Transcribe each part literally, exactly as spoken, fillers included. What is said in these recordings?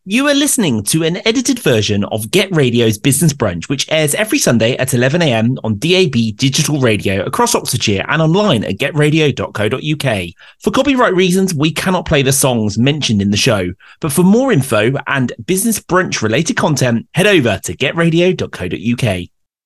You are listening to an edited version of Get Radio's Business Brunch, which airs every Sunday at eleven a m on D A B digital radio across Oxfordshire and online at get radio dot co dot u k. For copyright reasons, we cannot play the songs mentioned in the show, but for more info and Business Brunch related content, head over to get radio dot co dot u k.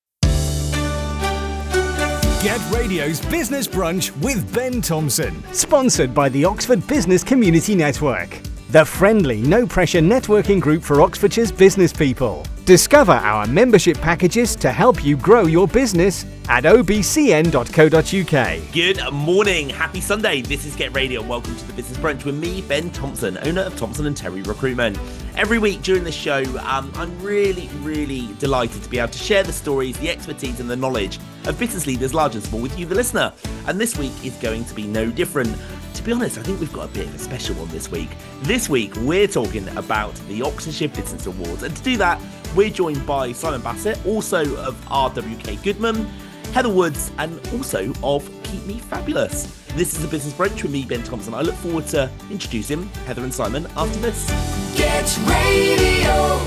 Get Radio's Business Brunch with Ben Thompson, sponsored by the Oxford Business Community Network, the friendly, no-pressure networking group for Oxfordshire's business people. Discover our membership packages to help you grow your business at o b c n dot co dot u k. Good morning, happy Sunday. This is Get Radio and welcome to the Business Brunch with me, Ben Thompson, owner of Thompson and Terry Recruitment. Every week during the show, um, I'm really, really delighted to be able to share the stories, the expertise and the knowledge of business leaders large and small with you, the listener. And this week is going to be no different. To be honest, I think we've got a bit of a special one this week. This week, we're talking about the Oxfordshire Business Awards. And to do that, we're joined by Simon Bassett, also of R W K Goodman, Heather Woods, and also of Keep Me Fabulous. This is a Business Brunch with me, Ben Thompson. I look forward to introducing Heather and Simon after this. Get Radio.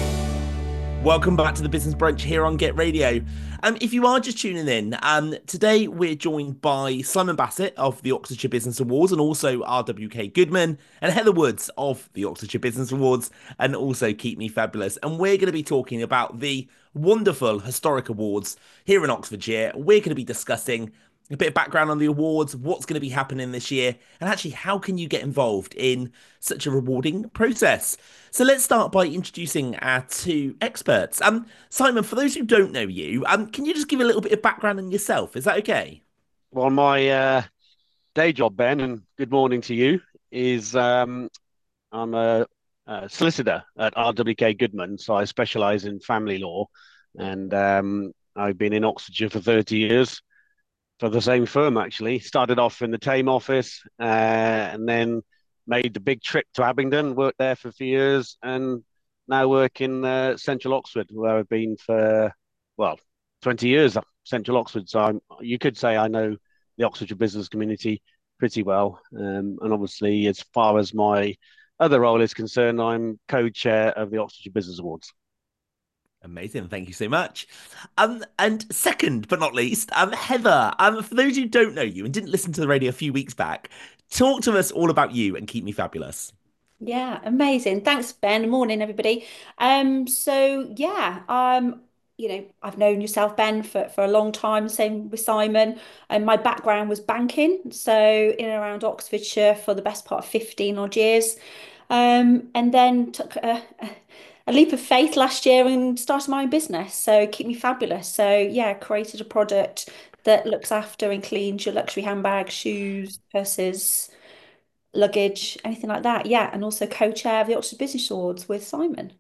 Welcome back to the Business Brunch here on Get Radio. Um, if you are just tuning in, um, today we're joined by Simon Bassett of the Oxfordshire Business Awards and also R W K Goodman, and Heather Woods of the Oxfordshire Business Awards and also Keep Me Fabulous. And we're going to be talking about the wonderful historic awards here in Oxfordshire. We're going to be discussing a bit of background on the awards, what's going to be happening this year, and actually how can you get involved in such a rewarding process. So let's start by introducing our two experts. Um, Simon, for those who don't know you, um, can you just give a little bit of background on yourself? Is that okay? Well, my uh, day job, Ben, and good morning to you, is um, I'm a, a solicitor at R W K Goodman, so I specialise in family law, and um, I've been in Oxfordshire for thirty years. For the same firm, actually. Started off in the Tame office uh, and then made the big trip to Abingdon, worked there for a few years, and now work in uh, Central Oxford, where I've been for, well, twenty years, Central Oxford. So I'm, you could say I know the Oxfordshire business community pretty well. Um, and obviously, as far as my other role is concerned, I'm co-chair of the Oxfordshire Business Awards. Amazing. Thank you so much. Um, and second but not least, um, Heather, um, for those who don't know you and didn't listen to the radio a few weeks back, talk to us all about you and Keep Me Fabulous. Yeah, amazing. Thanks, Ben. Morning, everybody. Um, so yeah, um, you know, I've known yourself, Ben, for, for a long time, same with Simon. And my background was banking, so in and around Oxfordshire for the best part of fifteen odd years. Um, and then took a, a leap of faith last year and started my own business. So Keep Me Fabulous. So yeah, created a product that looks after and cleans your luxury handbags, shoes, purses, luggage, anything like that. Yeah, and also co-chair of the Oxford Business Awards with Simon.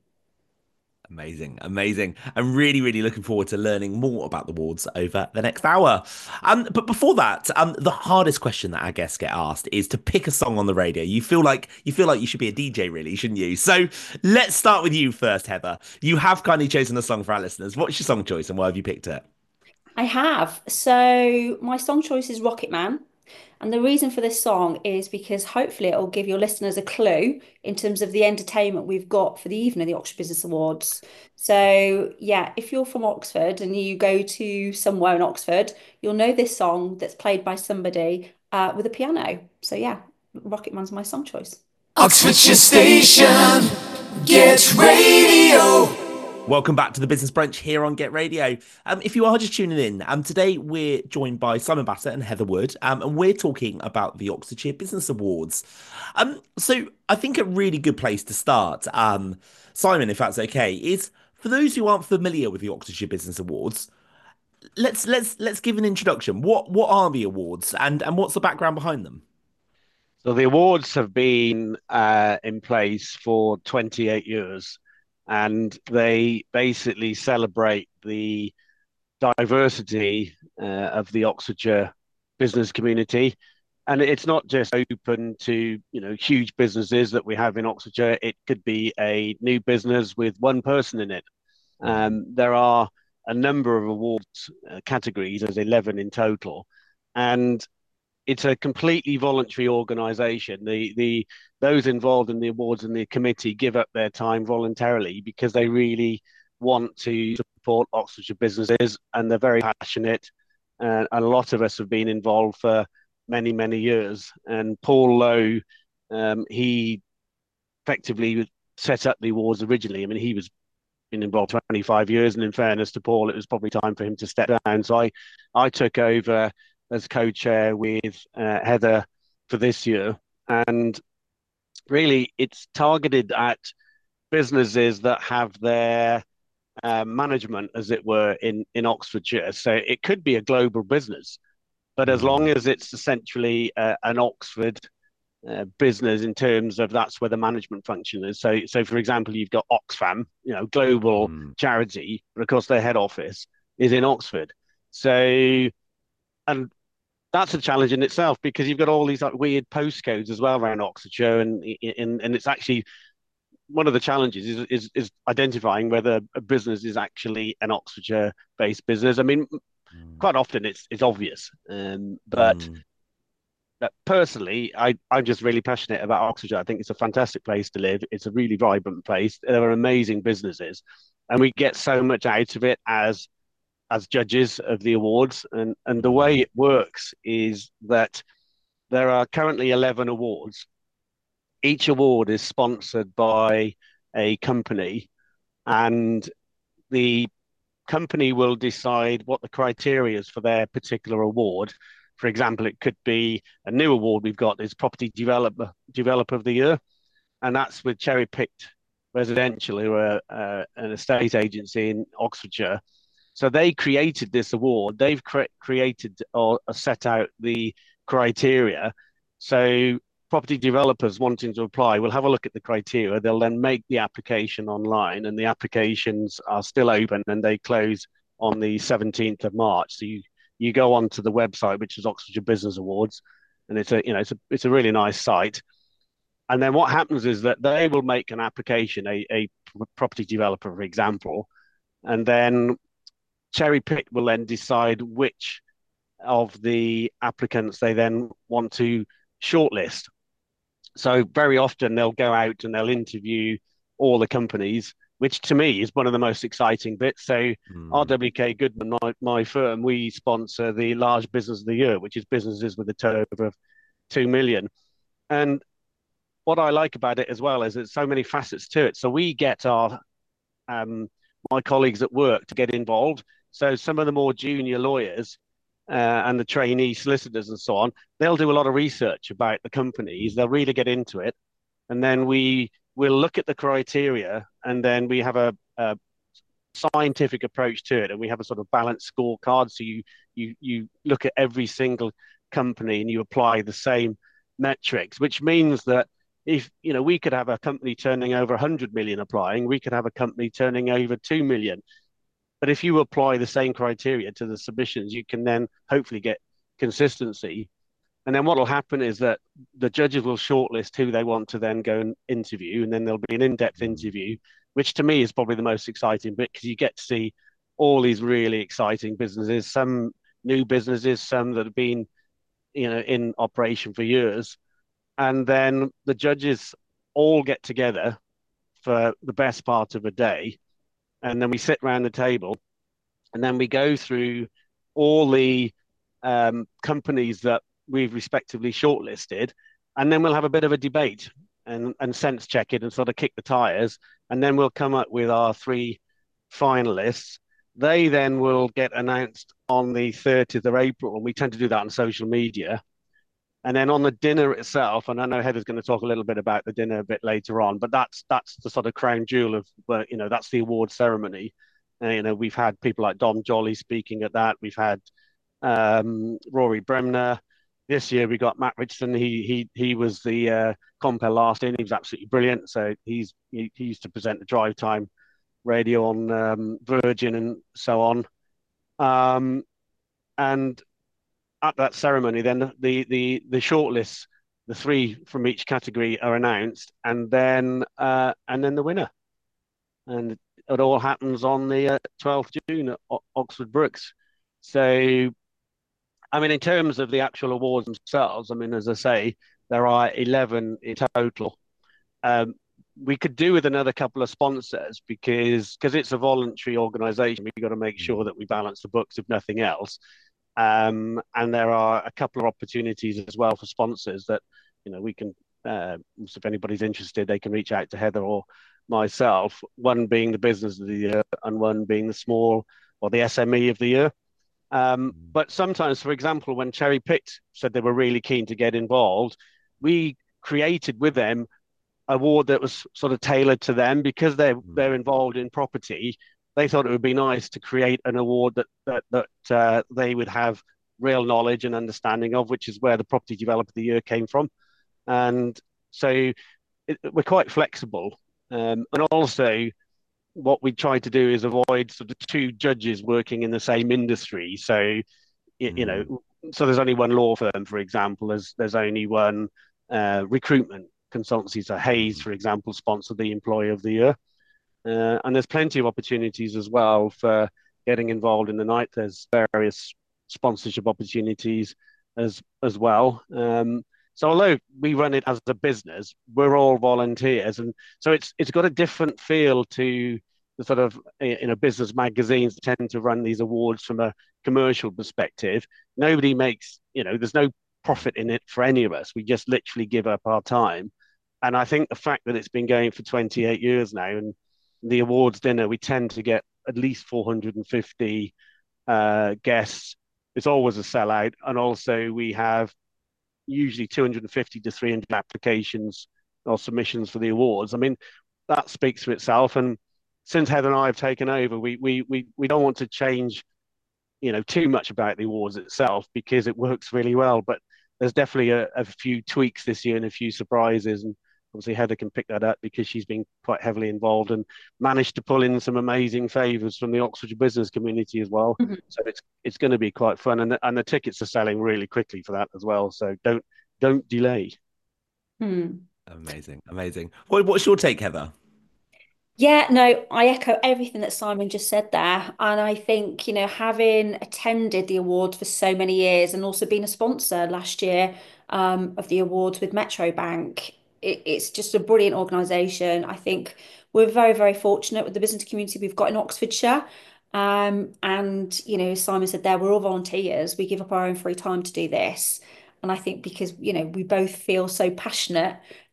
Amazing, amazing. I'm really, really looking forward to learning more about the awards over the next hour. Um, but before that, um, the hardest question that our guests get asked is to pick a song on the radio. You feel like you feel like you should be a D J, really, shouldn't you? So let's start with you first, Heather. You have kindly chosen a song for our listeners. What's your song choice and why have you picked it? I have. So my song choice is Rocket Man. And the reason for this song is because hopefully it'll give your listeners a clue in terms of the entertainment we've got for the evening of the Oxford Business Awards. So, yeah, if you're from Oxford and you go to somewhere in Oxford, you'll know this song that's played by somebody uh, with a piano. So, yeah, Rocket Man's my song choice. Oxfordshire Station. Get Radio. Welcome back to the Business Brunch here on Get Radio. Um, if you are just tuning in, um, today we're joined by Simon Bassett and Heather Wood, um, and we're talking about the Oxfordshire Business Awards. Um, so I think a really good place to start, um, Simon, if that's okay, is for those who aren't familiar with the Oxfordshire Business Awards. Let's let's let's give an introduction. What what are the awards, and and what's the background behind them? So the awards have been uh, in place for twenty-eight years. And they basically celebrate the diversity uh, of the Oxfordshire business community. And it's not just open to, you know, huge businesses that we have in Oxfordshire. It could be a new business with one person in it. Um, there are a number of awards uh, categories, there's eleven in total. And it's a completely voluntary organisation. The the those involved in the awards and the committee give up their time voluntarily because they really want to support Oxfordshire businesses, and they're very passionate. And a lot of us have been involved for many many years. And Paul Lowe, um, he effectively set up the awards originally. I mean, he was been involved twenty-five years, and in fairness to Paul, it was probably time for him to step down. So I, I took over as co-chair with uh, Heather for this year, and really it's targeted at businesses that have their uh, management, as it were, in in Oxfordshire. So it could be a global business, but as long as it's essentially uh, an Oxford uh, business in terms of that's where the management function is. So, so for example, you've got Oxfam, you know, global mm. charity, but of course their head office is in Oxford. So, and that's a challenge in itself because you've got all these like weird postcodes as well around Oxfordshire, and and and it's actually one of the challenges is is, is identifying whether a business is actually an Oxfordshire-based business. I mean, mm. quite often it's it's obvious, um, but. Mm. But personally, I, I'm just really passionate about Oxfordshire. I think it's a fantastic place to live. It's a really vibrant place. There are amazing businesses, and we get so much out of it as as judges of the awards. And, and the way it works is that there are currently eleven awards. Each award is sponsored by a company, and the company will decide what the criteria is for their particular award. For example, it could be a new award we've got is Property Developer Developer of the Year, and that's with Cherry Picked Residential, who are uh, an estate agency in Oxfordshire. So they created this award. They've cre- created or set out the criteria. So property developers wanting to apply will have a look at the criteria. They'll then make the application online, and the applications are still open, and they close on the seventeenth of March. So you You go onto the website, which is Oxfordshire Business Awards, and it's a you know it's a it's a really nice site. And then what happens is that they will make an application, a, a property developer, for example, and then Cherry Pick will then decide which of the applicants they then want to shortlist. So very often they'll go out and they'll interview all the companies, which to me is one of the most exciting bits. So mm. R W K Goodman, my, my firm, we sponsor the Large Business of the Year, which is businesses with a turnover of two million. And what I like about it as well is there's so many facets to it. So we get our um, my colleagues at work to get involved. So some of the more junior lawyers uh, and the trainee solicitors and so on, they'll do a lot of research about the companies. They'll really get into it. And then we will look at the criteria, and then we have a, a scientific approach to it, and we have a sort of balanced scorecard. So you you you look at every single company and you apply the same metrics, which means that if you know we could have a company turning over one hundred million applying, we could have a company turning over two million. But if you apply the same criteria to the submissions, you can then hopefully get consistency. And then what will happen is that the judges will shortlist who they want to then go and interview, and then there'll be an in-depth interview, which to me is probably the most exciting bit because you get to see all these really exciting businesses, some new businesses, some that have been, you know, in operation for years. And then the judges all get together for the best part of a day, and then we sit around the table, and then we go through all the um, companies that we've respectively shortlisted, and then we'll have a bit of a debate and, and sense check it and sort of kick the tires, and then we'll come up with our three finalists. They then will get announced on the thirtieth of April, and we tend to do that on social media. And then on the dinner itself, and I know Heather's going to talk a little bit about the dinner a bit later on, but that's that's the sort of crown jewel of, you know, that's the award ceremony. Uh, you know, we've had people like Dom Jolly speaking at that. We've had um, Rory Bremner. This year we got Matt Richardson. He he he was the uh, compere last in. He was absolutely brilliant. So he's he, he used to present the drive time radio on um, Virgin and so on. Um, and at that ceremony, then the the the shortlists, the three from each category are announced, and then uh, and then the winner, and it all happens on the uh, twelfth of June at o- Oxford Brookes. So I mean, in terms of the actual awards themselves, I mean, as I say, there are eleven in total. Um, we could do with another couple of sponsors because because it's a voluntary organisation. We've got to make sure that we balance the books, if nothing else. Um, and there are a couple of opportunities as well for sponsors that you know we can. Uh, so if anybody's interested, they can reach out to Heather or myself. One being the business of the year, and one being the small or the S M E of the year. Um, but sometimes, for example, when Cherry Picked said they were really keen to get involved, we created with them award that was sort of tailored to them because they're they're involved in property. They thought it would be nice to create an award that that that uh, they would have real knowledge and understanding of, which is where the Property Developer of the Year came from. And so it, we're quite flexible. Um, and also, what we try to do is avoid sort of two judges working in the same industry. So you, you know, so there's only one law firm, for example. There's there's only one uh, recruitment consultancy. So Hayes, for example, sponsor the Employee of the Year, uh, and there's plenty of opportunities as well for getting involved in the night. There's various sponsorship opportunities as as well. Um, so although we run it as a business, we're all volunteers, and so it's it's got a different feel to the sort of you know business magazines tend to run these awards from a commercial perspective. Nobody makes you know there's no profit in it for any of us. We just literally give up our time, and I think the fact that it's been going for twenty-eight years now, and the awards dinner we tend to get at least four hundred fifty uh, guests. It's always a sellout, and also we have usually two hundred fifty to three hundred applications or submissions for the awards. I mean, that speaks for itself. And since Heather and I have taken over, we we we we don't want to change, you know, too much about the awards itself because it works really well. But there's definitely a, a few tweaks this year and a few surprises. And obviously Heather can pick that up because she's been quite heavily involved and managed to pull in some amazing favours from the Oxfordshire business community as well. Mm-hmm. So it's it's going to be quite fun, and the, and the tickets are selling really quickly for that as well. So don't don't delay. Hmm. Amazing, amazing. What, what's your take, Heather? Yeah, no, I echo everything that Simon just said there. And I think, you know, having attended the awards for so many years and also been a sponsor last year um, of the awards with Metro Bank, it, it's just a brilliant organisation. I think we're very, very fortunate with the business community we've got in Oxfordshire. Um, and, you know, as Simon said there, we're all volunteers. We give up our own free time to do this. And I think because, you know, we both feel so passionate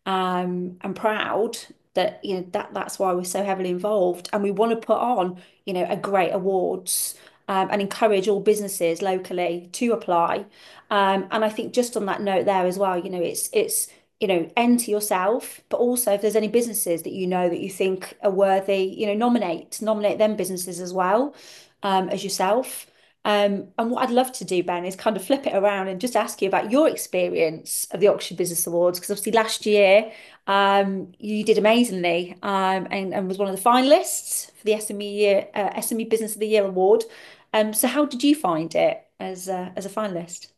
um, and proud that you know that that's why we're so heavily involved, and we want to put on you know a great awards um, and encourage all businesses locally to apply. Um, and I think just on that note there as well, you know it's it's you know enter yourself, but also if there's any businesses that you know that you think are worthy, you know nominate nominate them businesses as well um, as yourself. Um, and what I'd love to do, Ben, is kind of flip it around and just ask you about your experience of the Oxford Business Awards, because obviously last year um, you did amazingly um, and, and was one of the finalists for the S M E Year, uh, S M E Business of the Year award. Um, so how did you find it as a, as a finalist?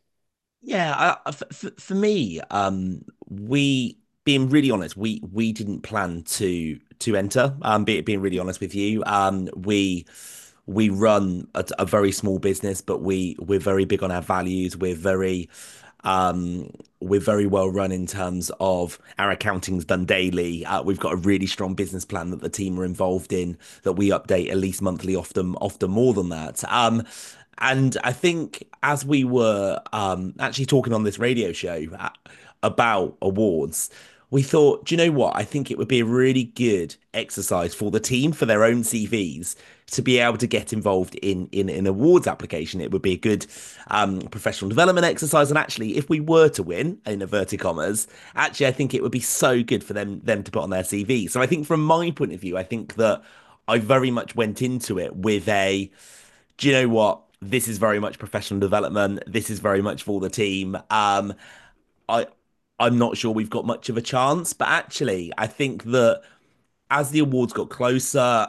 Yeah, I, for, for me, um, we being really honest, we we didn't plan to to enter. Um, be, being really honest with you, um, we we run a, a very small business, but we we're very big on our values. We're very um, we're very well run in terms of our accounting's done daily. Uh, we've got a really strong business plan that the team are involved in that we update at least monthly, often often more than that. Um, and I think as we were um, actually talking on this radio show uh, about awards, we thought, do you know what? I think it would be a really good exercise for the team for their own C Vs to be able to get involved in in an awards application. It would be a good um, professional development exercise. And actually, if we were to win, in inverted commas, actually, I think it would be so good for them them to put on their C V. So I think from my point of view, I think that I very much went into it with a, do you know what? This is very much professional development. This is very much for the team. Um, I I'm not sure we've got much of a chance, but actually, I think that as the awards got closer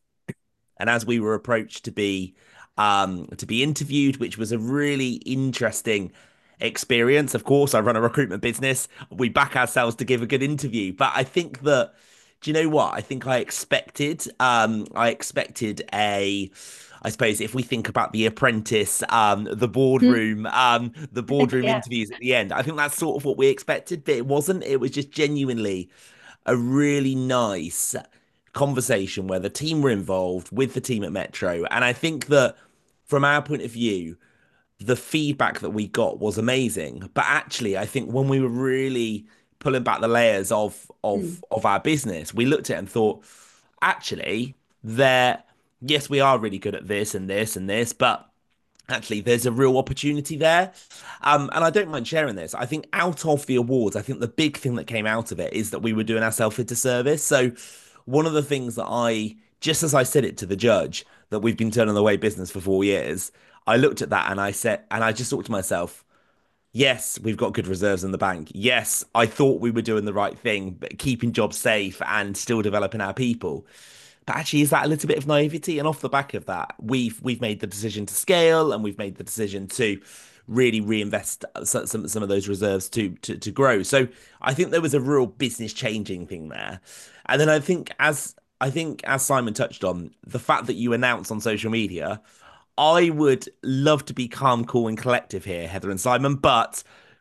and as we were approached to be um to be interviewed, which was a really interesting experience. Of course, I run a recruitment business. We back ourselves to give a good interview, but I think that, do you know what? I think I expected um I expected a I suppose if we think about The Apprentice, um, the Mm. boardroom, um, the boardroom Yeah. interviews at the end, I think that's sort of what we expected, but it wasn't. It was just genuinely a really nice conversation where the team were involved with the team at Metro. And I think that from our point of view, the feedback that we got was amazing. But actually, I think when we were really pulling back the layers of Mm. of of our business, we looked at it and thought, actually, there, yes, we are really good at this and this and this, but actually there's a real opportunity there. Um, and I don't mind sharing this. I think out of the awards, I think the big thing that came out of it is that we were doing ourselves a disservice. So one of the things that I, just as I said it to the judge, that we've been turning away business for four years, I looked at that and I said, and I just thought to myself, yes, we've got good reserves in the bank. Yes, I thought we were doing the right thing, but keeping jobs safe and still developing our people. But actually, is that a little bit of naivety? And off the back of that, we've we've made the decision to scale, and we've made the decision to really reinvest some some, some of those reserves to, to to grow. So I think there was a real business changing thing there. And then I think as I think as Simon touched on, the fact that you announce on social media, I would love to be calm, cool, and collective here, Heather and Simon, but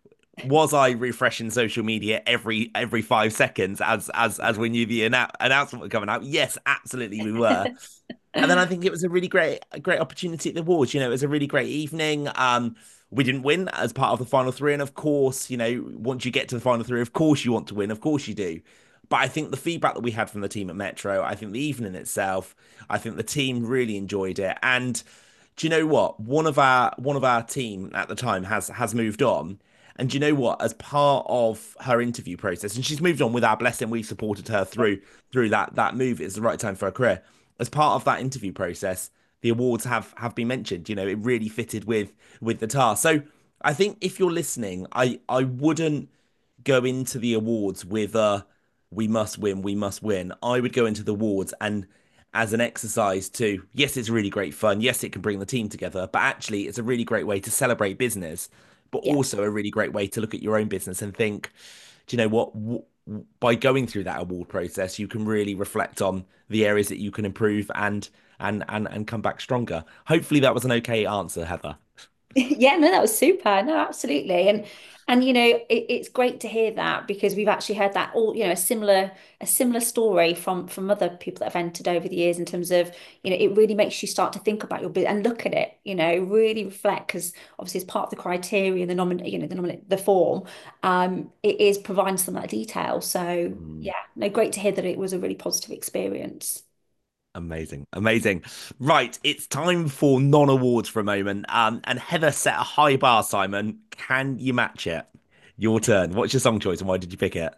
was I refreshing social media every every five seconds as as as we knew the annou- announcement was coming out? Yes, absolutely we were. And then I think it was a really great a great opportunity at the awards. You know, it was a really great evening. Um, we didn't win as part of the final three, and of course, you know, once you get to the final three, of course you want to win, of course you do. But I think the feedback that we had from the team at Metro, I think the evening itself, I think the team really enjoyed it. And do you know what? One of our one of our team at the time has has moved on. And do you know what? As part of her interview process, and she's moved on with our blessing, we supported her through through that that move. It's the right time for her career. As part of that interview process, the awards have have been mentioned. You know, it really fitted with with the task. So I think if you're listening, I I wouldn't go into the awards with a we must win, we must win. I would go into the awards and as an exercise to, yes, it's really great fun. Yes, it can bring the team together, but actually it's a really great way to celebrate business, but Yeah. also a really great way to look at your own business and think, do you know what? W- By going through that award process, you can really reflect on the areas that you can improve and and and and come back stronger. Hopefully that was an okay answer, Heather. Yeah, no, that was super. No, absolutely. And and you know, it, it's great to hear that because we've actually heard that all, you know, a similar a similar story from from other people that have entered over the years in terms of, you know, it really makes you start to think about your bit and look at it, you know, really reflect because obviously as part of the criteria and the nomin you know, the nomin the form, um, it is providing some of that detail. So Mm. yeah, no, great to hear that it was a really positive experience. Amazing, amazing. Right, it's time for non-awards for a moment. Um, and Heather set a high bar, Simon. Can you match it? Your turn. What's your song choice and why did you pick it?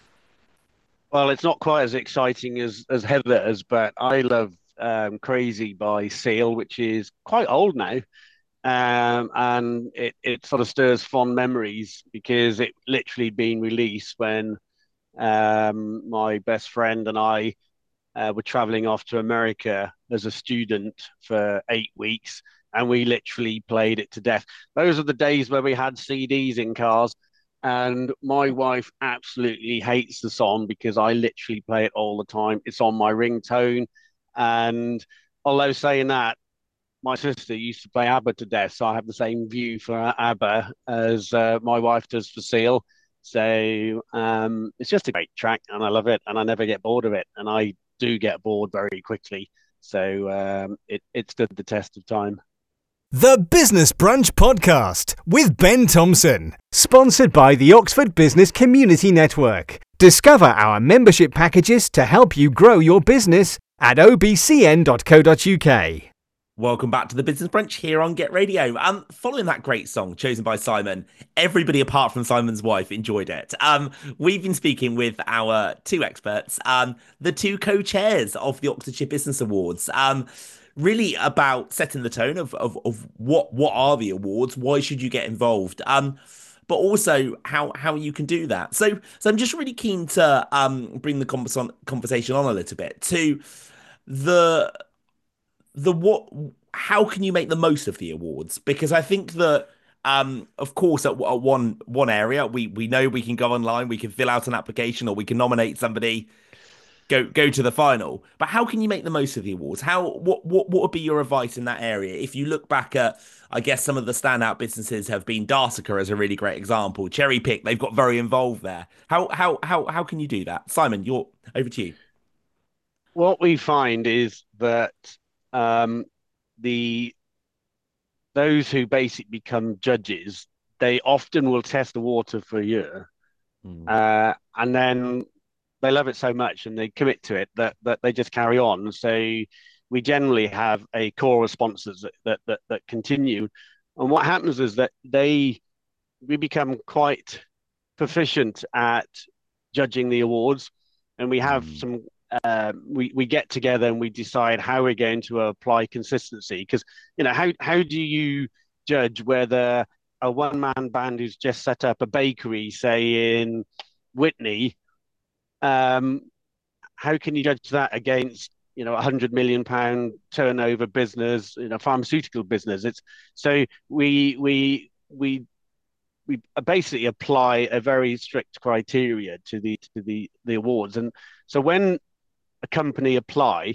Well, it's not quite as exciting as as Heather's, but I love um, "Crazy" by Seal, which is quite old now, um, and it it sort of stirs fond memories because it literally been released when um, my best friend and I uh, were traveling off to America as a student for eight weeks, and we literally played it to death. Those are the days where we had C Ds in cars, and my wife absolutely hates the song because I literally play it all the time. It's on my ringtone, and although saying that, my sister used to play ABBA to death, so I have the same view for ABBA as uh, my wife does for Seal. So um, it's just a great track, and I love it, and I never get bored of it, and I do get bored very quickly. So um, it it stood the test of time. The Business Brunch Podcast with Ben Thompson, sponsored by the Oxford Business Community Network. Discover our membership packages to help you grow your business at o b c n dot co dot u k. Welcome back to the Business Brunch here on Get Radio. Um, following that great song chosen by Simon, everybody apart from Simon's wife enjoyed it. Um, we've been speaking with our two experts, um, the two co-chairs of the Oxfordshire Business Awards. Um, really about setting the tone of of of what what are the awards? Why should you get involved? Um, but also how how you can do that. So so I'm just really keen to um bring the convers conversation on a little bit to the the what how can you make the most of the awards? Because I think that um of course at, at one one area we we know we can go online, we can fill out an application or we can nominate somebody, go go to the final. But how can you make the most of the awards? How what what what would be your advice in that area? If you look back at, I guess some of the standout businesses have been Darsica as a really great example. Cherry Pick, they've got very involved there. How how how how can you do that? Simon, you're over to you. What we find is that um, the those who basically become judges, they often will test the water for a year, Mm. uh, and then they love it so much and they commit to it that that they just carry on. So we generally have a core of sponsors that that that, that continue, and what happens is that they we become quite proficient at judging the awards, and we have Mm. some. Uh, we we get together and we decide how we're going to apply consistency, because you know how how do you judge whether a one man band who's just set up a bakery, say in Whitney, um, how can you judge that against you know a hundred million pound turnover business, you know, pharmaceutical business? It's so we we we we basically apply a very strict criteria to the to the the awards, and so when a company apply,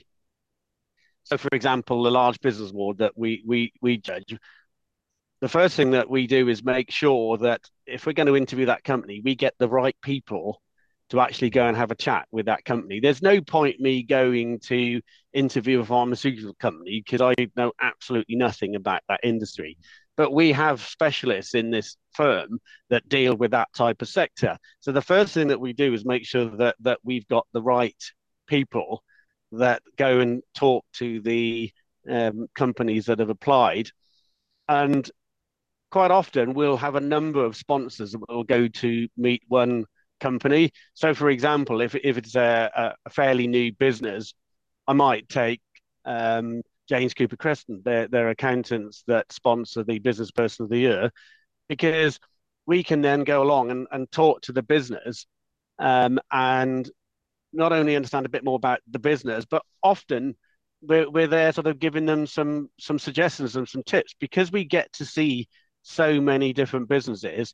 so for example, the large business award that we we we judge, the first thing that we do is make sure that if we're going to interview that company, we get the right people to actually go and have a chat with that company. There's no point me going to interview a pharmaceutical company because I know absolutely nothing about that industry. But we have specialists in this firm that deal with that type of sector. So the first thing that we do is make sure that that we've got the right people that go and talk to the um, companies that have applied. And quite often we'll have a number of sponsors that will go to meet one company. So, for example, if if it's a, a fairly new business, I might take um, James Cooper Creston, their their accountants that sponsor the Business Person of the Year, because we can then go along and, and talk to the business, um, and not only understand a bit more about the business, but often we're we're there sort of giving them some some suggestions and some tips, because we get to see so many different businesses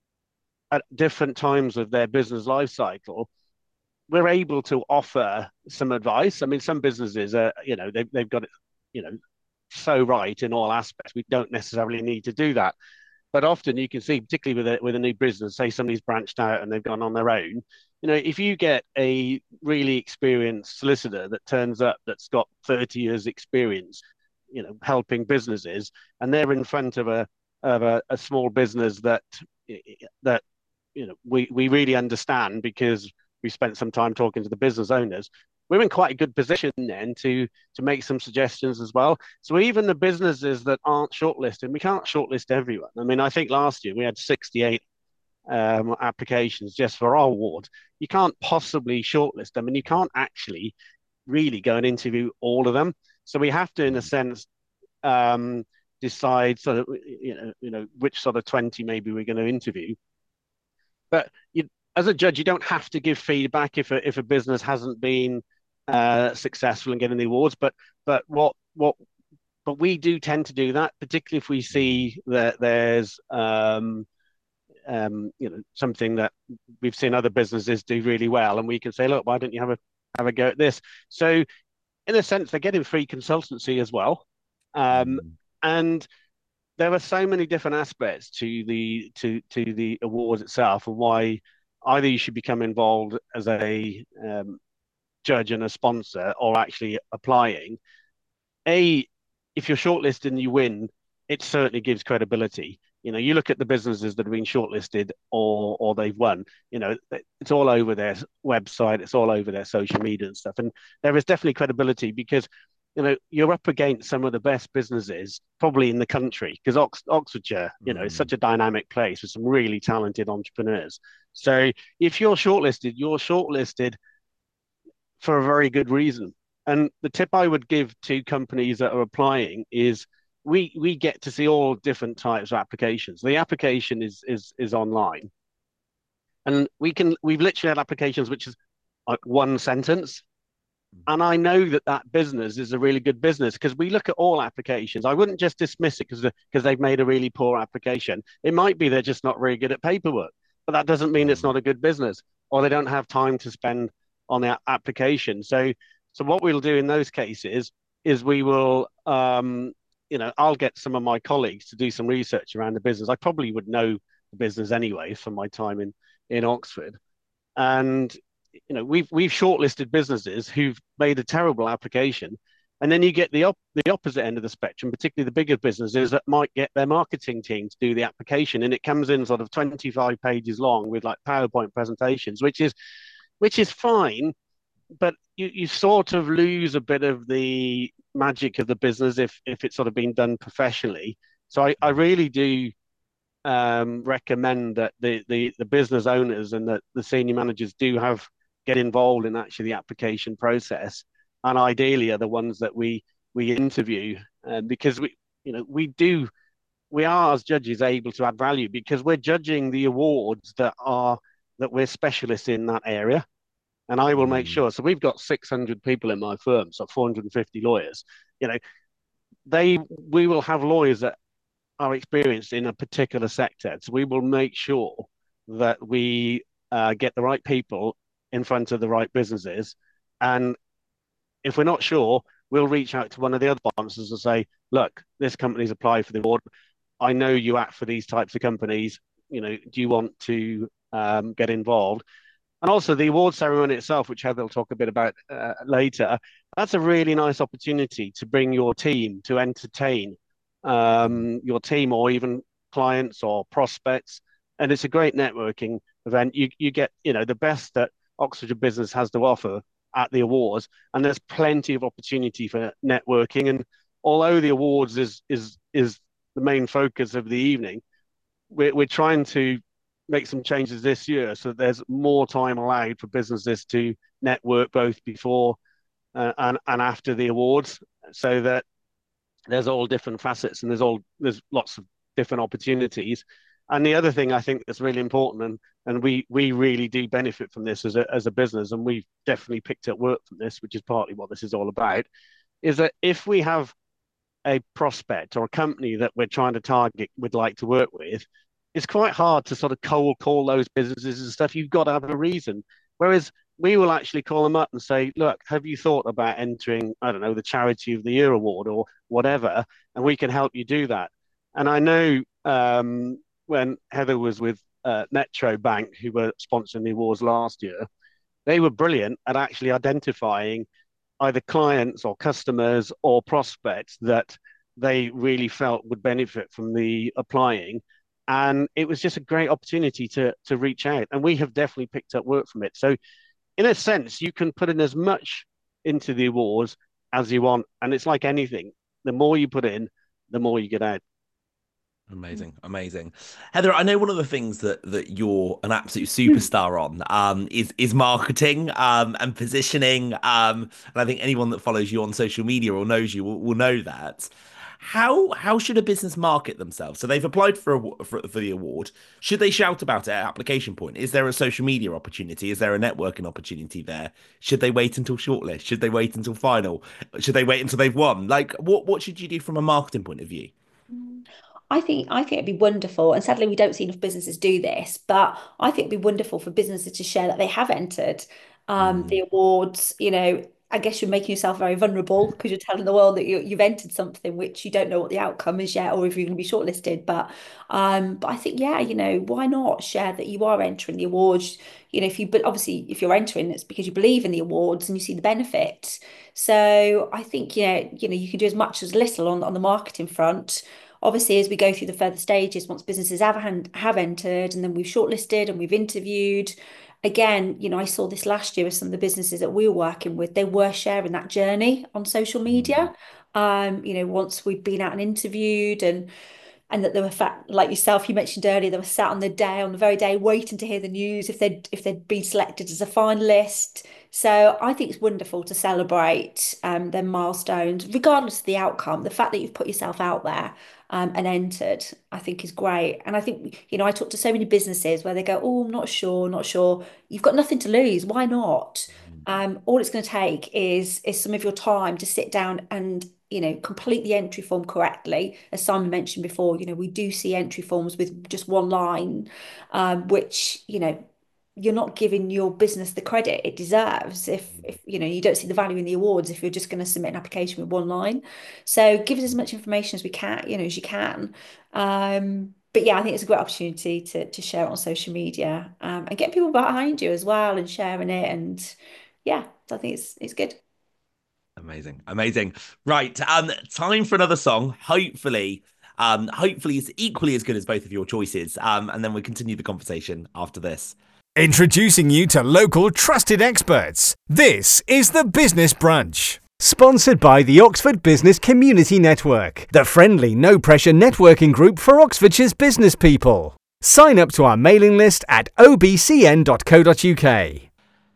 at different times of their business life cycle. We're able to offer some advice. I mean, some businesses are, you know, they've, they've got it, you know, so right in all aspects. We don't necessarily need to do that. But often you can see, particularly with a, with a new business, say somebody's branched out and they've gone on their own, you know, if you get a really experienced solicitor that turns up that's got thirty years experience, you know, helping businesses, and they're in front of a of a, a small business that that you know we we really understand because we spent some time talking to the business owners, we're in quite a good position then to to make some suggestions as well. So even the businesses that aren't shortlisted, we can't shortlist everyone. I mean, I think last year we had sixty-eight um, applications just for our award. You can't possibly shortlist them, and you can't actually really go and interview all of them. So we have to, in a sense, um, decide sort of you know you know which sort of twenty maybe we're going to interview. But you, as a judge, you don't have to give feedback if a, if a business hasn't been uh, successful in getting the awards. But but what what but we do tend to do that, particularly if we see that there's um, um, you know something that we've seen other businesses do really well, and we can say, look, why don't you have a have a go at this? So in a sense, they're getting free consultancy as well, um, Mm. and there are so many different aspects to the to to the awards itself, and why either you should become involved as a um, judge and a sponsor, or actually applying. A, if you're shortlisted and you win, it certainly gives credibility. You know, you look at the businesses that have been shortlisted or or they've won. You know, it's all over their website, it's all over their social media and stuff, and there is definitely credibility because you know you're up against some of the best businesses probably in the country, because Ox- Oxfordshire, you know, is Mm. such a dynamic place with some really talented entrepreneurs. So if you're shortlisted, you're shortlisted for a very good reason. And the tip I would give to companies that are applying is we we get to see all different types of applications. The application is is is online, and we can we've literally had applications which is like one sentence. And I know that that business is a really good business because we look at all applications. I wouldn't just dismiss it because because they've made a really poor application. It might be they're just not very good at paperwork, but that doesn't mean it's Mm. not a good business, or they don't have time to spend on the application. So, so what we'll do in those cases is we will, um, you know, I'll get some of my colleagues to do some research around the business. I probably would know the business anyway from my time in in Oxford, and you know, we've we've shortlisted businesses who've made a terrible application, and then you get the op- the opposite end of the spectrum, particularly the bigger businesses that might get their marketing team to do the application, and it comes in sort of twenty-five pages long with like PowerPoint presentations, which is which is fine, but you, you sort of lose a bit of the magic of the business if if it's sort of been done professionally. So I, I really do um, recommend that the, the the business owners and that the senior managers do have get involved in actually the application process, and ideally are the ones that we we interview, uh, because we you know we do we are as judges able to add value because we're judging the awards that are that we're specialists in that area, and I will make Mm. sure. So we've got six hundred people in my firm, so four hundred fifty lawyers. You know, they we will have lawyers that are experienced in a particular sector. So we will make sure that we uh, get the right people in front of the right businesses. And if we're not sure, we'll reach out to one of the other sponsors and say, look, this company's applied for the award. I know you act for these types of companies. You know, do you want to um, get involved? And also the award ceremony itself, which Heather will talk a bit about uh, later, that's a really nice opportunity to bring your team to entertain Mm. um, your team or even clients or prospects. And it's a great networking event. You you get, you know, the best that Oxfordshire Business has to offer at the awards, and there's plenty of opportunity for networking. And although the awards is is is the main focus of the evening, we're we're trying to make some changes this year so that there's more time allowed for businesses to network both before uh, and and after the awards, so that there's all different facets and there's all there's lots of different opportunities. And the other thing I think that's really important, and and we we really do benefit from this as a as a business, and we've definitely picked up work from this, which is partly what this is all about, is that if we have a prospect or a company that we're trying to target would like to work with, it's quite hard to sort of cold call those businesses and stuff. You've got to have a reason. Whereas we will actually call them up and say, look, have you thought about entering, I don't know, the Charity of the Year award or whatever? And we can help you do that. And I know um, when Heather was with uh, Metro Bank, who were sponsoring the awards last year, they were brilliant at actually identifying either clients or customers or prospects that they really felt would benefit from the applying. And it was just a great opportunity to to reach out. And we have definitely picked up work from it. So in a sense, you can put in as much into the awards as you want. And it's like anything. The more you put in, the more you get out. Amazing, amazing. Heather, I know one of the things that that you're an absolute superstar on um is is marketing um and positioning, um and I think anyone that follows you on social media or knows you will, will know that. How how should a business market themselves? So they've applied for a, for, for the award. Should they shout about it at application point? Is there a social media opportunity? Is there a networking opportunity there? Should they wait until shortlist? Should they wait until final? Should they wait until they've won? Like what what should you do from a marketing point of view? I think I think it'd be wonderful, and sadly we don't see enough businesses do this, but I think it'd be wonderful for businesses to share that they have entered um, the Mm. awards. You know, I guess you're making yourself very vulnerable because you're telling the world that you, you've entered something which you don't know what the outcome is yet, or if you're going to be shortlisted. But um, but I think yeah, you know, why not share that you are entering the awards? You know, if you but obviously if you're entering, it's because you believe in the awards and you see the benefit. So I think yeah, you know, you can do as much as little on on the marketing front. Obviously, as we go through the further stages, once businesses have have entered and then we've shortlisted and we've interviewed, again, you know, I saw this last year with some of the businesses that we were working with, they were sharing that journey on social Mm. media. Um, you know, once we've been out and interviewed and and that they were fat like yourself, you mentioned earlier, they were sat on the day, on the very day, waiting to hear the news if they'd if they'd been selected as a finalist. So I think it's wonderful to celebrate um, their milestones, regardless of the outcome. The fact that you've put yourself out there um, and entered, I think is great. And I think, you know, I talk to so many businesses where they go, oh, I'm not sure, not sure. You've got nothing to lose. Why not? Um, all it's going to take is is some of your time to sit down and, you know, complete the entry form correctly. As Simon mentioned before, you know, we do see entry forms with just one line, um, which, you know, you're not giving your business the credit it deserves if if you know you don't see the value in the awards if you're just going to submit an application with one line. So give us as much information as we can, you know, as you can. Um, but yeah, I think it's a great opportunity to to share it on social media, um, and get people behind you as well and sharing it. And yeah, so I think it's it's good. Amazing, amazing. Right, um, time for another song. Hopefully, um, hopefully it's equally as good as both of your choices. Um, and then we continue the conversation after this. Introducing you to local trusted experts. This is the Business Brunch. Sponsored by the Oxford Business Community Network, the friendly, no-pressure networking group for Oxfordshire's business people. Sign up to our mailing list at o b c n dot co dot u k.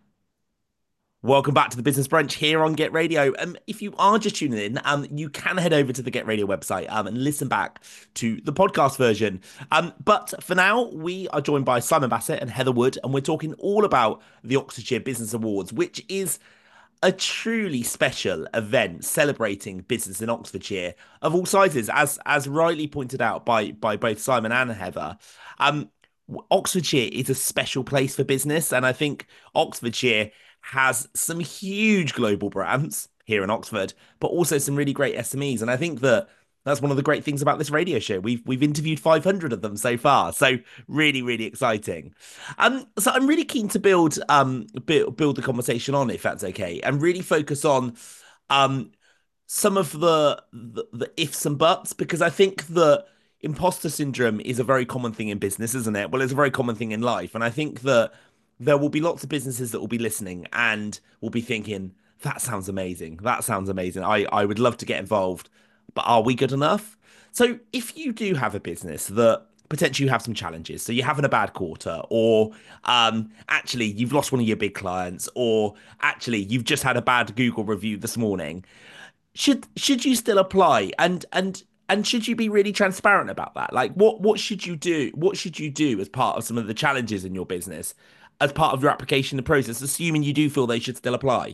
Welcome back to the Business Brunch here on Get Radio. Um, if you are just tuning in, um, you can head over to the Get Radio website um, and listen back to the podcast version. Um, but for now, we are joined by Simon Bassett and Heather Wood, and we're talking all about the Oxfordshire Business Awards, which is a truly special event celebrating business in Oxfordshire of all sizes, as as rightly pointed out by by both Simon and Heather. Um, Oxfordshire is a special place for business, and I think Oxfordshire has some huge global brands here in Oxford, but also some really great S M Es. And I think that that's one of the great things about this radio show. We've we've interviewed five hundred of them so far, so really, really exciting. Um, so I'm really keen to build um build, build the conversation on, if that's okay, and really focus on um some of the, the the ifs and buts, because I think that imposter syndrome is a very common thing in business, isn't it? Well, it's a very common thing in life, and I think that there will be lots of businesses that will be listening and will be thinking, that sounds amazing. That sounds amazing. I, I would love to get involved, but are we good enough? So if you do have a business that potentially you have some challenges, so you're having a bad quarter, or um, actually you've lost one of your big clients, or actually you've just had a bad Google review this morning, should should you still apply? And and and should you be really transparent about that? Like what what should you do? What should you do as part of some of the challenges in your business, as part of your application the process, assuming you do feel they should still apply?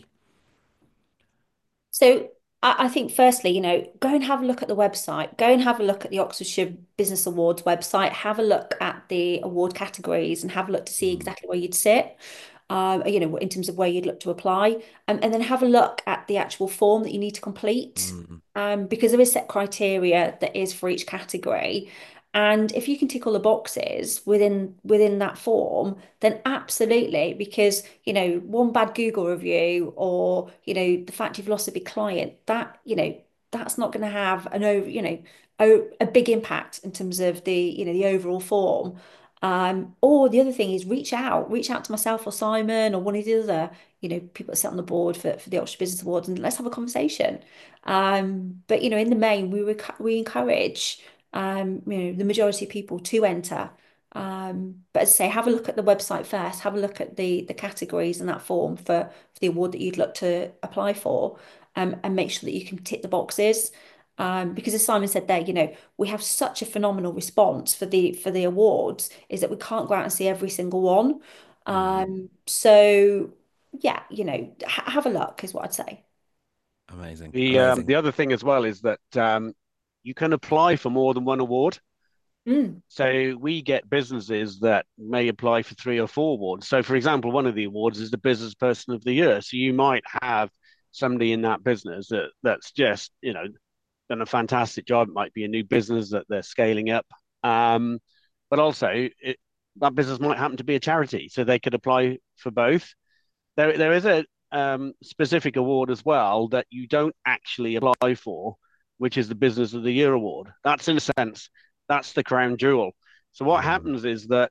So I, I think firstly, you know, go and have a look at the website. Go and have a look at the Oxfordshire Business Awards website. Have a look at the award categories and have a look to see Mm, exactly where you'd sit. Um, you know, in terms of where you'd look to apply, um, and then have a look at the actual form that you need to complete, mm, um, because there is set criteria that is for each category. And if you can tick all the boxes within within that form, then absolutely, because you know, one bad Google review or you know, the fact you've lost a big client, that you know, that's not going to have an over, you know, a, a big impact in terms of the, you know, the overall form. Um, or the other thing is reach out, reach out to myself or Simon or one of the other, you know, people that sit on the board for, for the Oxford Business Awards, and let's have a conversation. Um, but you know, in the main, we rec- we encourage um, you know, the majority of people to enter. Um, but as I say, have a look at the website first, have a look at the the categories and that form for, for the award that you'd look to apply for, um, and make sure that you can tick the boxes. Um, because as Simon said there, you know, we have such a phenomenal response for the for the awards, is that we can't go out and see every single one. mm. Um, so yeah, you know, ha have a look is what I'd say. Amazing, The um, amazing. the other thing as well is that um, you can apply for more than one award. Mm. So we get businesses that may apply for three or four awards. So, for example, one of the awards is the Business Person of the Year. So you might have somebody in that business that that's just, you know, done a fantastic job. It might be a new business that they're scaling up. Um, but also, it, that business might happen to be a charity, so they could apply for both. There, there is a um, specific award as well that you don't actually apply for, which is the Business of the Year award. That's in a sense, that's the crown jewel. So what Mm, happens is that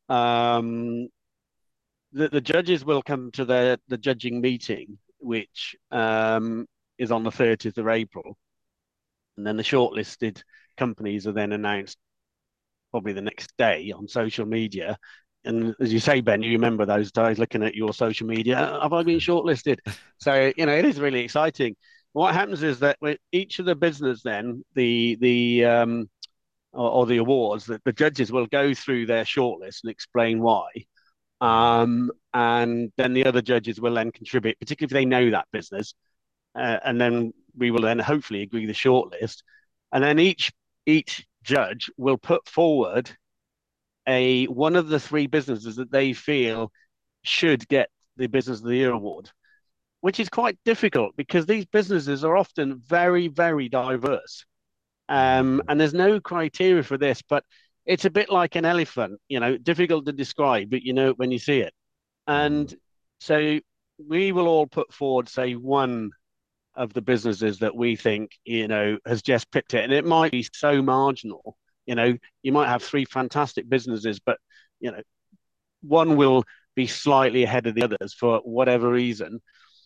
um, the, the judges will come to the the judging meeting, which um, is on the thirtieth of April, and then the shortlisted companies are then announced probably the next day on social media. And as you say, Ben, you remember those days looking at your social media. Have I been shortlisted? So, you know, it is really exciting. What happens is that with each of the business, then the the um, or, or the awards, that the judges will go through their shortlist and explain why. mm, Um, and then the other judges will then contribute, particularly if they know that business. Uh, and then we will then hopefully agree the shortlist. And then each each judge will put forward a one of the three businesses that they feel should get the Business of the Year award, which is quite difficult because these businesses are often very, very diverse. Um, and there's no criteria for this, but it's a bit like an elephant, you know, difficult to describe, but you know it when you see it. And so we will all put forward, say, one of the businesses that we think, you know, has just picked it. And it might be so marginal, you know, you might have three fantastic businesses, but, you know, one will be slightly ahead of the others for whatever reason.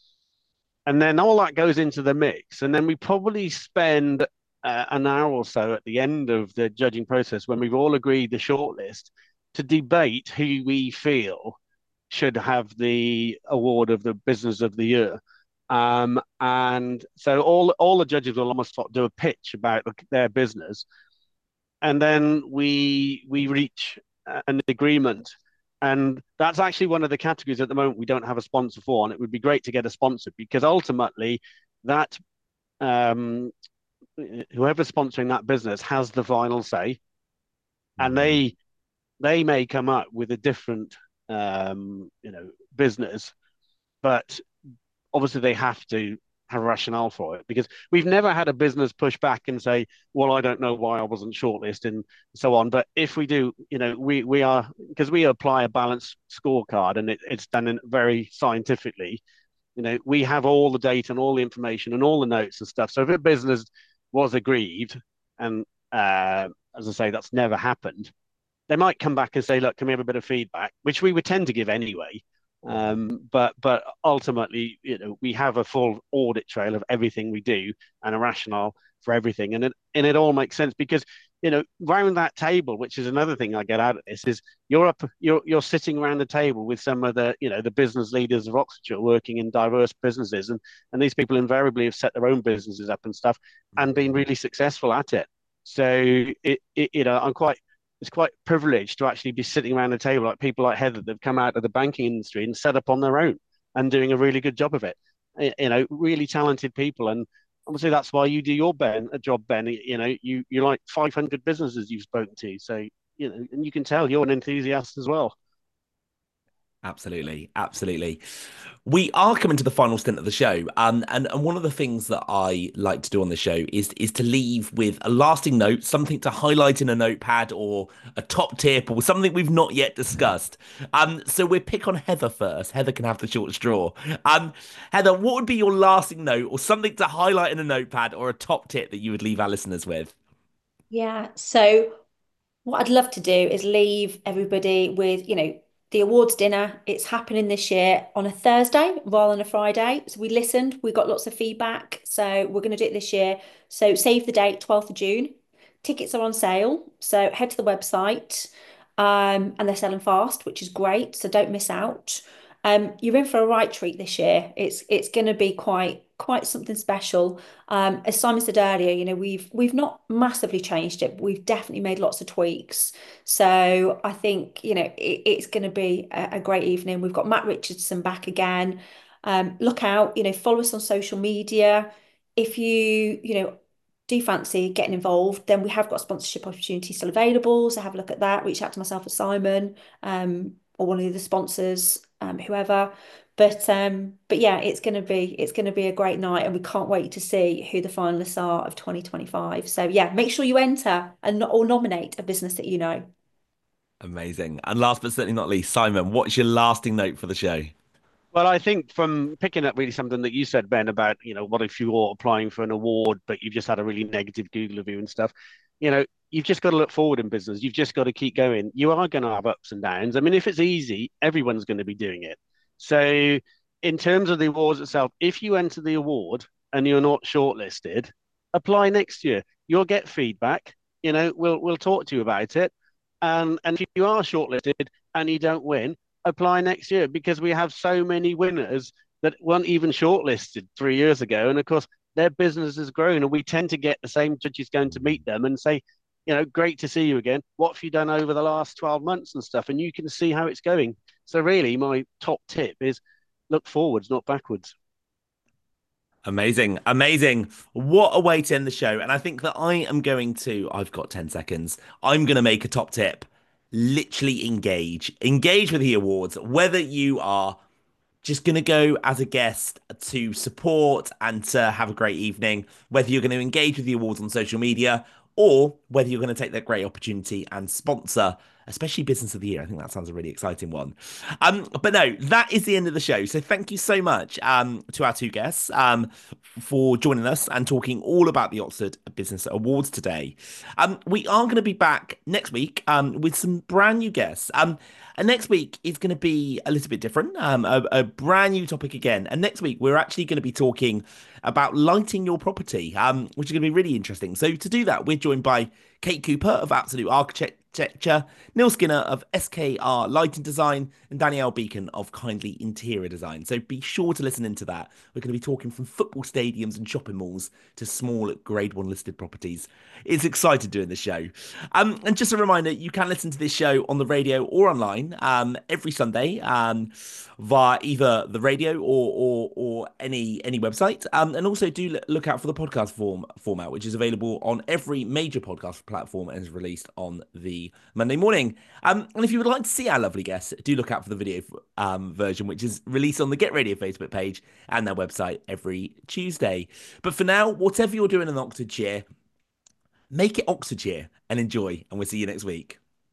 And then all that goes into the mix. And then we probably spend uh, an hour or so at the end of the judging process when we've all agreed the shortlist to debate who we feel should have the award of the Business of the Year. Um, and so all all the judges will almost do a pitch about their business, and then we we reach an agreement. And that's actually one of the categories at the moment we don't have a sponsor for, and it would be great to get a sponsor because ultimately that um, whoever's sponsoring that business has the final say, and they they may come up with a different um, you know business, but obviously they have to have a rationale for it because we've never had a business push back and say, well, I don't know why I wasn't shortlisted and so on. But if we do, you know, we we are because we apply a balanced scorecard and it, it's done in very scientifically. You know, we have all the data and all the information and all the notes and stuff. So if a business was aggrieved, and uh, as I say, that's never happened, they might come back and say, look, can we have a bit of feedback, which we would tend to give anyway. Um, but but ultimately, you know, we have a full audit trail of everything we do and a rationale for everything, and it and it all makes sense because you know, round that table, which is another thing I get out of this, is you're up, you're you're sitting around the table with some of the you know the business leaders of Oxfordshire working in diverse businesses, and and these people invariably have set their own businesses up and stuff and been really successful at it. So it, it you know, I'm quite it's quite privileged to actually be sitting around a table like people like Heather that have come out of the banking industry and set up on their own and doing a really good job of it. You know, really talented people. And obviously that's why you do your Ben a job, Ben. You know, you you like five hundred businesses you've spoken to. So, you know, and you can tell you're an enthusiast as well. Absolutely, absolutely. We are coming to the final stint of the show, um, and and one of the things that I like to do on the show is is to leave with a lasting note, something to highlight in a notepad or a top tip or something we've not yet discussed. Um, so we'll pick on Heather first. Heather can have the short straw. Um, Heather, what would be your lasting note or something to highlight in a notepad or a top tip that you would leave our listeners with? Yeah, so what I'd love to do is leave everybody with, you know, the awards dinner. It's happening this year on a Thursday rather than a Friday. So we listened, we got lots of feedback. So we're going to do it this year. So save the date, twelfth of June. Tickets are on sale. So head to the website. Um, and they're selling fast, which is great. So don't miss out. Um, you're in for a right treat this year. It's it's going to be quite quite something special. Um, as Simon said earlier, you know, we've we've not massively changed it, but we've definitely made lots of tweaks. So I think, you know, it, it's going to be a, a great evening. We've got Matt Richardson back again. Um, look out, you know, follow us on social media. If you, you know, do fancy getting involved, then we have got sponsorship opportunities still available. So have a look at that. Reach out to myself or Simon, um, or one of the sponsors, um, whoever. But um, but yeah, it's gonna be it's gonna be a great night, and we can't wait to see who the finalists are of twenty twenty-five. So yeah, make sure you enter and or nominate a business that you know. Amazing. And last but certainly not least, Simon, what's your lasting note for the show? Well, I think from picking up really something that you said, Ben, about, you know, what if you're applying for an award, but you've just had a really negative Google review and stuff, you know, you've just got to look forward in business. You've just got to keep going. You are going to have ups and downs. I mean, if it's easy, everyone's going to be doing it. So in terms of the awards itself, if you enter the award and you're not shortlisted, apply next year. You'll get feedback. You know, we'll we'll talk to you about it. And and if you are shortlisted and you don't win, apply next year because we have so many winners that weren't even shortlisted three years ago. And of course, their business has grown, and we tend to get the same judges going to meet them and say, you know, great to see you again. What have you done over the last twelve months and stuff? And you can see how it's going. So really, my top tip is look forwards, not backwards. Amazing, amazing. What a way to end the show. And I think that I am going to, I've got ten seconds. I'm going to make a top tip. literally engage. Engage with the awards, whether you are just going to go as a guest to support and to have a great evening, whether you're going to engage with the awards on social media or whether you're going to take that great opportunity and sponsor, especially Business of the Year. I think that sounds a really exciting one. Um, but no, that is the end of the show. So thank you so much um, to our two guests um, for joining us and talking all about the Oxford Business Awards today. Um, we are going to be back next week um, with some brand new guests. Um, and next week is going to be a little bit different, um, a, a brand new topic again. And next week, we're actually going to be talking about lighting your property, um, which is going to be really interesting. So to do that, we're joined by Kate Cooper of Absolute Architecture, Neil Skinner of S K R Lighting Design, and Danielle Beacon of Kindly Interior Design. So be sure to listen into that. We're going to be talking from football stadiums and shopping malls to small grade one listed properties. It's excited doing the show. Um, and just a reminder, you can listen to this show on the radio or online um, every Sunday um, via either the radio or or, or any any website. Um, and also do look out for the podcast form format, which is available on every major podcast platform and is released on the Monday morning. Um, and if you would like to see our lovely guests, do look out for the video um, version, which is released on the Get Radio Facebook page and their website every Tuesday. But for now, whatever you're doing in Oxfordshire, make it Oxfordshire and enjoy, and we'll see you next week.